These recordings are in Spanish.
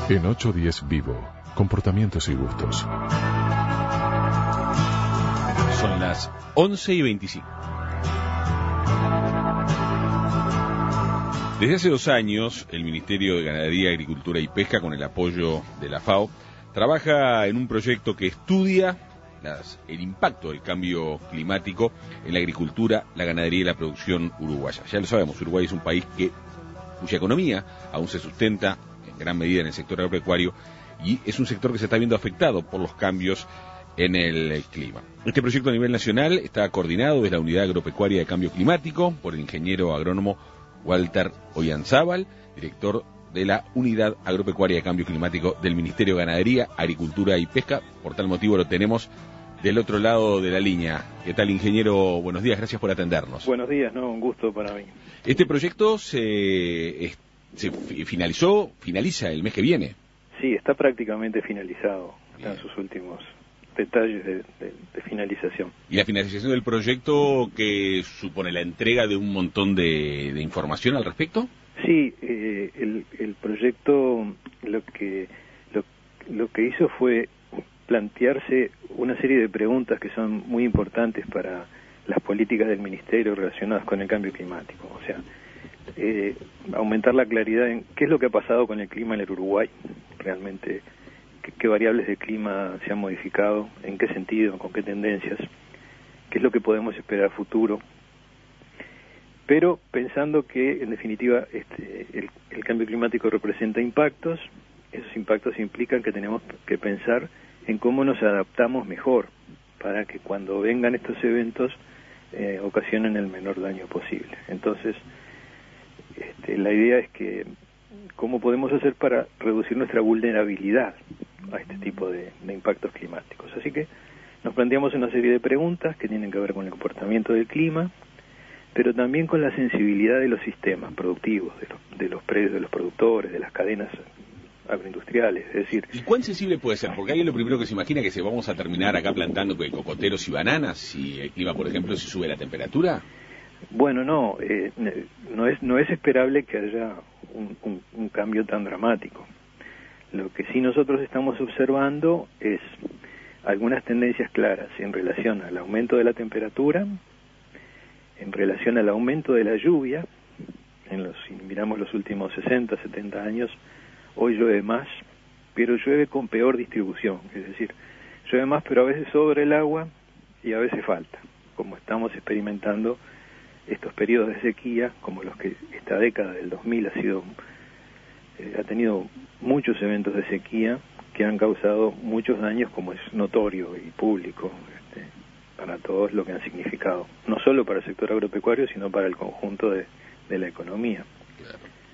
En 810 Vivo, comportamientos y gustos. Son las 11:25. Desde hace 2 años, el Ministerio de Ganadería, Agricultura y Pesca, con el apoyo de la FAO, trabaja en un proyecto que estudia el impacto del cambio climático en la agricultura, la ganadería y la producción uruguaya. Ya lo sabemos, Uruguay es un país cuya economía aún se sustenta en gran medida en el sector agropecuario y es un sector que se está viendo afectado por los cambios en el clima. Este proyecto a nivel nacional está coordinado desde la Unidad Agropecuaria de Cambio Climático por el ingeniero agrónomo Walter Ollanzábal, director de la Unidad Agropecuaria de Cambio Climático del Ministerio de Ganadería, Agricultura y Pesca. Por tal motivo lo tenemos del otro lado de la línea. ¿Qué tal, ingeniero? Buenos días, gracias por atendernos. Buenos días, un gusto para mí. Este proyecto se finaliza el mes que viene. Sí, está prácticamente finalizado. Están sus últimos detalles de finalización. ¿Y la finalización del proyecto que supone la entrega de un montón de información al respecto? Sí, el proyecto lo que hizo fue plantearse una serie de preguntas que son muy importantes para las políticas del Ministerio relacionadas con el cambio climático. O sea, aumentar la claridad en qué es lo que ha pasado con el clima en el Uruguay, realmente qué variables del clima se han modificado, en qué sentido, con qué tendencias, qué es lo que podemos esperar a futuro. Pero pensando que, en definitiva, el cambio climático representa impactos, esos impactos implican que tenemos que pensar en cómo nos adaptamos mejor para que cuando vengan estos eventos ocasionen el menor daño posible. Entonces, la idea es que cómo podemos hacer para reducir nuestra vulnerabilidad a este tipo de impactos climáticos. Así que nos planteamos una serie de preguntas que tienen que ver con el comportamiento del clima, pero también con la sensibilidad de los sistemas productivos, de los predios de los productores, de las cadenas agroindustriales, es decir... ¿Y cuán sensible puede ser? Porque alguien lo primero que se imagina que se vamos a terminar acá plantando cocoteros y bananas si el clima, por ejemplo, si sube la temperatura. Bueno, no es esperable que haya un cambio tan dramático. Lo que sí nosotros estamos observando es algunas tendencias claras en relación al aumento de la temperatura, en relación al aumento de la lluvia. Si miramos los últimos 60, 70 años, hoy llueve más, pero llueve con peor distribución, es decir, llueve más pero a veces sobre el agua y a veces falta, como estamos experimentando estos periodos de sequía, como los que esta década del 2000 ha tenido muchos eventos de sequía que han causado muchos daños, como es notorio y público para todos lo que han significado, no solo para el sector agropecuario, sino para el conjunto de la economía. Claro.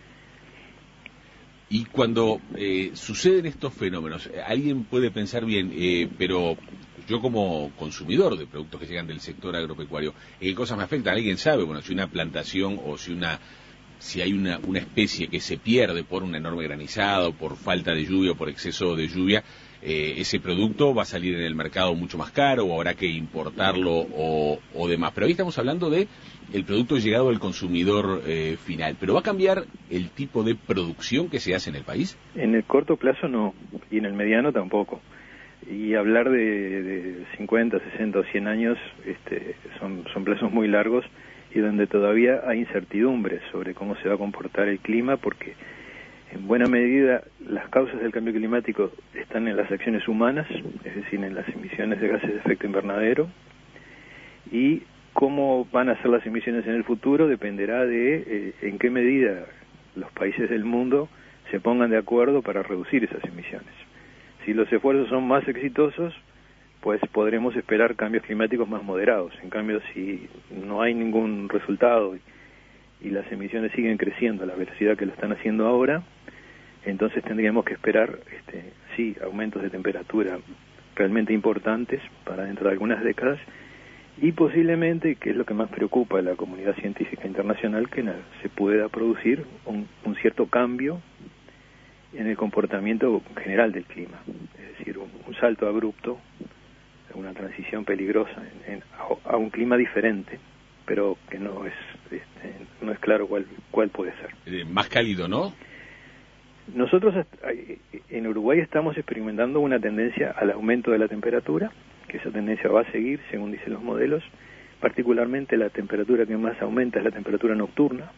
Y cuando suceden estos fenómenos, alguien puede pensar bien, pero yo como consumidor de productos que llegan del sector agropecuario, ¿qué cosas me afectan? ¿Alguien sabe? Bueno, si una plantación o si hay una especie que se pierde por un enorme granizado, por falta de lluvia o por exceso de lluvia, ese producto va a salir en el mercado mucho más caro o habrá que importarlo o demás. Pero ahí estamos hablando de el producto llegado al consumidor final. ¿Pero va a cambiar el tipo de producción que se hace en el país? En el corto plazo no, y en el mediano tampoco. Y hablar de 50, 60 o 100 años son plazos muy largos y donde todavía hay incertidumbres sobre cómo se va a comportar el clima, porque en buena medida las causas del cambio climático están en las acciones humanas, es decir, en las emisiones de gases de efecto invernadero, y cómo van a ser las emisiones en el futuro dependerá de en qué medida los países del mundo se pongan de acuerdo para reducir esas emisiones. Si los esfuerzos son más exitosos, pues podremos esperar cambios climáticos más moderados. En cambio, si no hay ningún resultado y las emisiones siguen creciendo a la velocidad que lo están haciendo ahora, entonces tendríamos que esperar, aumentos de temperatura realmente importantes para dentro de algunas décadas y posiblemente, que es lo que más preocupa a la comunidad científica internacional, que se pueda producir un cierto cambio en el comportamiento general del clima, es decir, un salto abrupto, una transición peligrosa a un clima diferente, pero que no es claro cuál puede ser. Más cálido, ¿no? Nosotros en Uruguay estamos experimentando una tendencia al aumento de la temperatura, que esa tendencia va a seguir, según dicen los modelos. Particularmente la temperatura que más aumenta es la temperatura nocturna.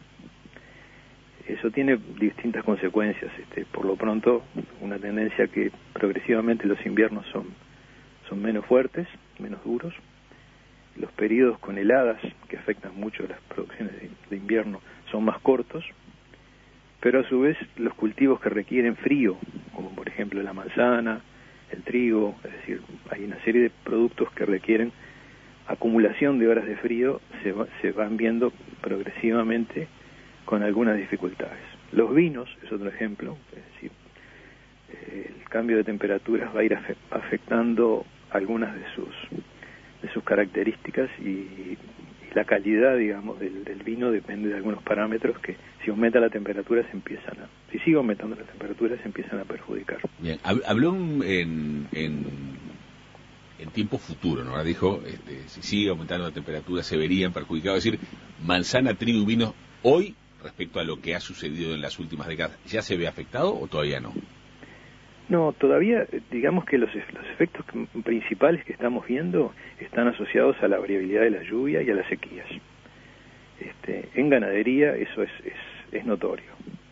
Eso tiene distintas consecuencias. Por lo pronto, una tendencia que progresivamente los inviernos son menos fuertes, menos duros. Los periodos con heladas, que afectan mucho las producciones de invierno, son más cortos. Pero a su vez, los cultivos que requieren frío, como por ejemplo la manzana, el trigo, es decir, hay una serie de productos que requieren acumulación de horas de frío, se van viendo progresivamente con algunas dificultades. Los vinos es otro ejemplo, es decir, el cambio de temperaturas va a ir afectando algunas de sus características y la calidad, digamos, del vino depende de algunos parámetros que si aumenta la temperatura si sigue aumentando la temperatura se empiezan a perjudicar. Bien, habló en tiempo futuro, ¿no? Ahora dijo, si sigue aumentando la temperatura se verían perjudicados. Es decir, manzana, trigo y vino hoy, respecto a lo que ha sucedido en las últimas décadas, ¿ya se ve afectado o todavía no? No, todavía, digamos que los efectos principales que estamos viendo están asociados a la variabilidad de la lluvia y a las sequías. En ganadería eso es notorio.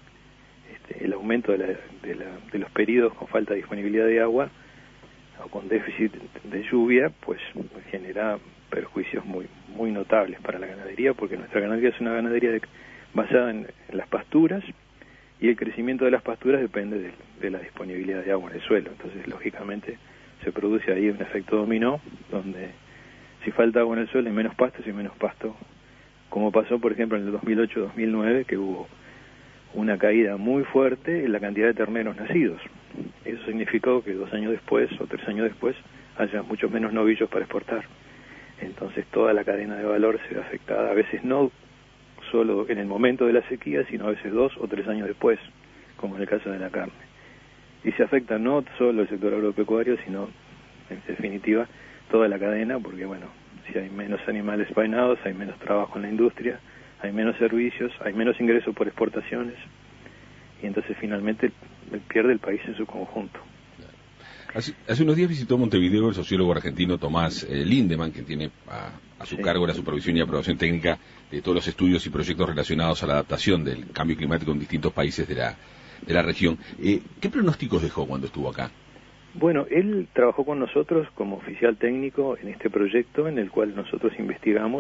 El aumento de los periodos con falta de disponibilidad de agua o con déficit de lluvia, pues genera perjuicios muy notables para la ganadería, porque nuestra ganadería es una ganadería basada en las pasturas, y el crecimiento de las pasturas depende de la disponibilidad de agua en el suelo. Entonces, lógicamente, se produce ahí un efecto dominó, donde si falta agua en el suelo hay menos pasto, como pasó, por ejemplo, en el 2008-2009, que hubo una caída muy fuerte en la cantidad de terneros nacidos. Eso significó que 2 años después o 3 años después haya muchos menos novillos para exportar. Entonces toda la cadena de valor se ve afectada, a veces no solo en el momento de la sequía, sino a veces 2 o 3 años después, como en el caso de la carne. Y se afecta no solo el sector agropecuario, sino en definitiva toda la cadena, porque bueno, si hay menos animales faenados, hay menos trabajo en la industria, hay menos servicios, hay menos ingresos por exportaciones, y entonces finalmente pierde el país en su conjunto. Hace unos días visitó Montevideo el sociólogo argentino Tomás Lindemann, que tiene a su cargo la supervisión y aprobación técnica de todos los estudios y proyectos relacionados a la adaptación del cambio climático en distintos países de la región. ¿Qué pronósticos dejó cuando estuvo acá? Bueno, él trabajó con nosotros como oficial técnico en este proyecto en el cual nosotros investigamos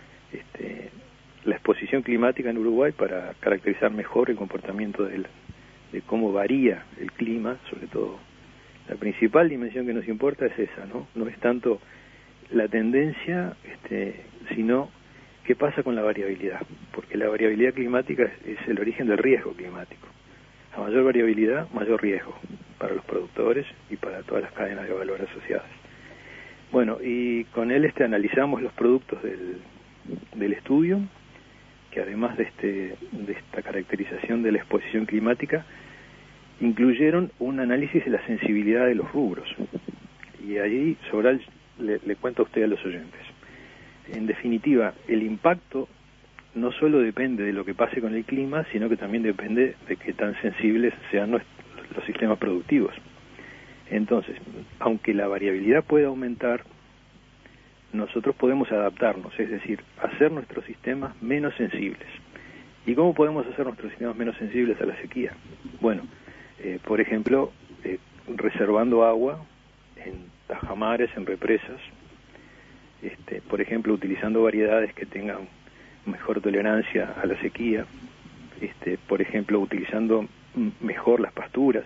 la exposición climática en Uruguay para caracterizar mejor el comportamiento de cómo varía el clima, sobre todo. La principal dimensión que nos importa es esa, ¿no? No es tanto la tendencia, sino qué pasa con la variabilidad, porque la variabilidad climática es el origen del riesgo climático. A mayor variabilidad, mayor riesgo para los productores y para todas las cadenas de valor asociadas. Bueno, y con él analizamos los productos del estudio, que además de esta caracterización de la exposición climática, incluyeron un análisis de la sensibilidad de los rubros. Y allí, Sobral, le cuento a usted, a los oyentes. En definitiva, el impacto no solo depende de lo que pase con el clima, sino que también depende de qué tan sensibles sean los sistemas productivos. Entonces, aunque la variabilidad pueda aumentar, nosotros podemos adaptarnos, es decir, hacer nuestros sistemas menos sensibles. ¿Y cómo podemos hacer nuestros sistemas menos sensibles a la sequía? Bueno, por ejemplo, reservando agua en tajamares, en represas, por ejemplo, utilizando variedades que tengan mejor tolerancia a la sequía, por ejemplo, utilizando mejor las pasturas,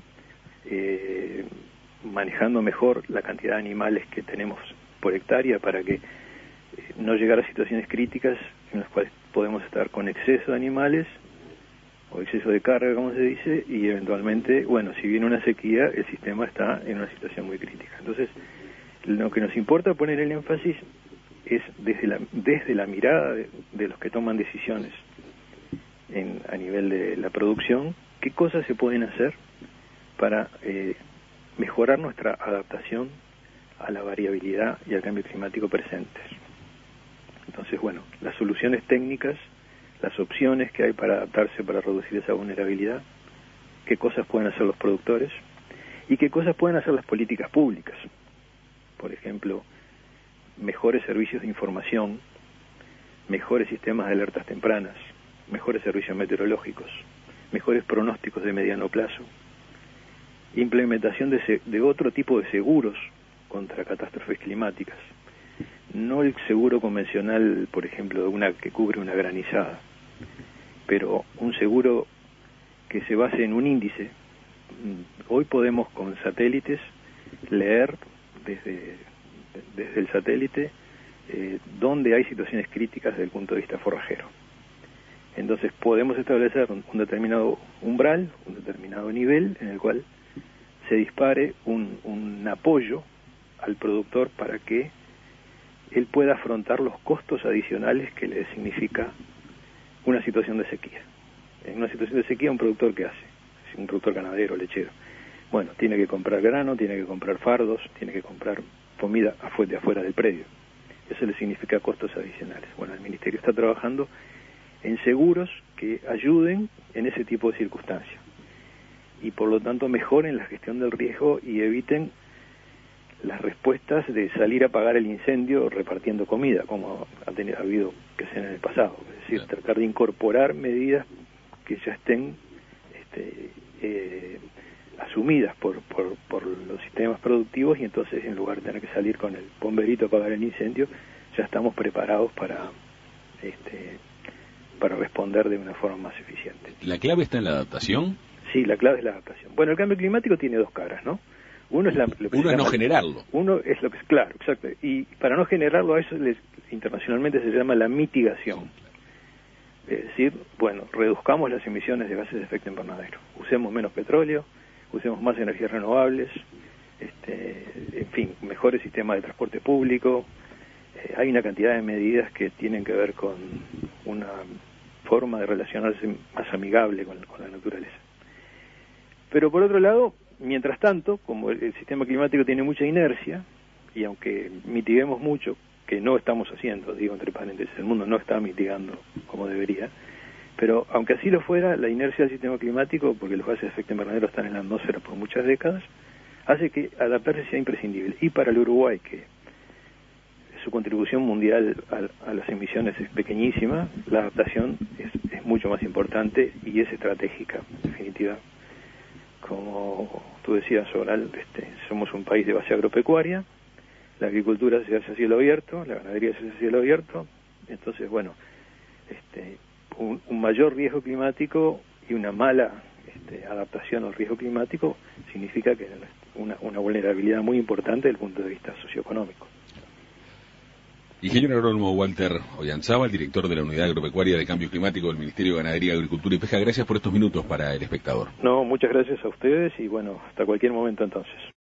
manejando mejor la cantidad de animales que tenemos por hectárea para que no llegar a situaciones críticas en las cuales podemos estar con exceso de animales o exceso de carga, como se dice, y eventualmente, bueno, si viene una sequía, el sistema está en una situación muy crítica. Entonces, lo que nos importa poner el énfasis es desde la mirada de los que toman decisiones a nivel de la producción, qué cosas se pueden hacer para mejorar nuestra adaptación a la variabilidad y al cambio climático presentes. Entonces, bueno, las soluciones técnicas, las opciones que hay para adaptarse, para reducir esa vulnerabilidad, qué cosas pueden hacer los productores y qué cosas pueden hacer las políticas públicas. Por ejemplo, mejores servicios de información, mejores sistemas de alertas tempranas, mejores servicios meteorológicos, mejores pronósticos de mediano plazo, implementación de otro tipo de seguros contra catástrofes climáticas, no el seguro convencional, por ejemplo, que cubre una granizada, pero un seguro que se base en un índice. Hoy podemos con satélites leer desde el satélite donde hay situaciones críticas desde el punto de vista forrajero. Entonces podemos establecer un determinado umbral, un determinado nivel en el cual se dispare un apoyo al productor para que él pueda afrontar los costos adicionales que le significa una situación de sequía. En una situación de sequía, ¿un productor qué hace? Es un productor ganadero, lechero. Bueno, tiene que comprar grano, tiene que comprar fardos, tiene que comprar comida de afuera del predio. Eso le significa costos adicionales. Bueno, el Ministerio está trabajando en seguros que ayuden en ese tipo de circunstancias y por lo tanto mejoren la gestión del riesgo y eviten las respuestas de salir a apagar el incendio repartiendo comida, como ha habido que hacer en el pasado. Es decir, tratar de incorporar medidas que ya estén asumidas por los sistemas productivos, y entonces en lugar de tener que salir con el bomberito a apagar el incendio, ya estamos preparados para responder de una forma más eficiente. ¿La clave está en la adaptación? Sí, la clave es la adaptación. Bueno, el cambio climático tiene dos caras, ¿no? Uno es no generarlo. Uno es lo que es claro, exacto. Y para no generarlo, a eso internacionalmente se llama la mitigación. Es decir, bueno, reduzcamos las emisiones de gases de efecto invernadero. Usemos menos petróleo, usemos más energías renovables, en fin, mejores sistemas de transporte público. Hay una cantidad de medidas que tienen que ver con una forma de relacionarse más amigable con la naturaleza. Pero por otro lado, mientras tanto, como el sistema climático tiene mucha inercia, y aunque mitiguemos mucho, que no estamos haciendo, digo entre paréntesis, el mundo no está mitigando como debería, pero aunque así lo fuera, la inercia del sistema climático, porque los gases de efecto invernadero están en la atmósfera por muchas décadas, hace que adaptarse sea imprescindible. Y para el Uruguay, que su contribución mundial a las emisiones es pequeñísima, la adaptación es mucho más importante y es estratégica, en definitiva. Como tú decías, Oral, somos un país de base agropecuaria, la agricultura se hace a cielo abierto, la ganadería se hace a cielo abierto, entonces, bueno, un mayor riesgo climático y una mala adaptación al riesgo climático significa que una vulnerabilidad muy importante desde el punto de vista socioeconómico. Ingeniero agrónomo Walter Ollanzábal, director de la Unidad Agropecuaria de Cambio Climático del Ministerio de Ganadería, Agricultura y Pesca, gracias por estos minutos para El Espectador. No, muchas gracias a ustedes y bueno, hasta cualquier momento entonces.